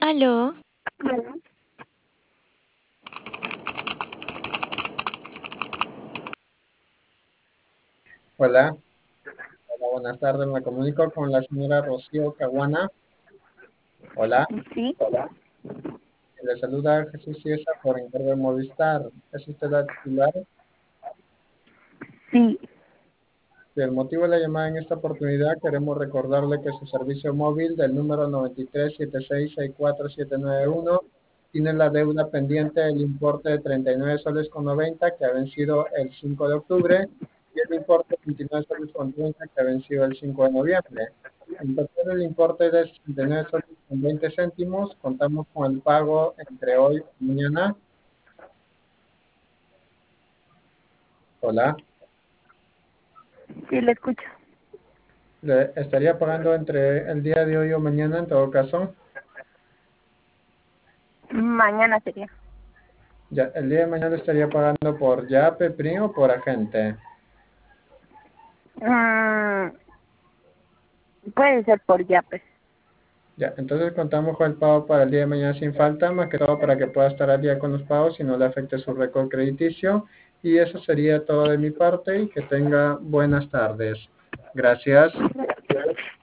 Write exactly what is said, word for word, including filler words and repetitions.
Aló, Hola, hola, buenas tardes. Me comunico con la señora Rocío Caguana. Hola, sí, le saluda Jesús Ciesa por Internet Movistar. ¿Es usted la titular? sí, El motivo de la llamada en esta oportunidad queremos recordarle que su servicio móvil del número nueve tres siete seis seis cuatro siete nueve uno tiene la deuda pendiente del importe de treinta y nueve soles con noventa que ha vencido el cinco de octubre y el importe de veintinueve soles con treinta que ha vencido el cinco de noviembre. En total el importe de sesenta y nueve soles con veinte céntimos. Contamos con el pago entre hoy y mañana. Hola. sí, lo escucho. Le estaría pagando entre el día de hoy o mañana en todo caso. Mañana sería. Ya, el día de mañana estaría pagando por Yape, Primo o por agente. Mm, puede ser por Yape. Ya, entonces contamos con el pago para el día de mañana sin falta, más que todo para que pueda estar al día con los pagos y no le afecte su récord crediticio. Y eso sería todo de mi parte y que tenga buenas tardes. Gracias.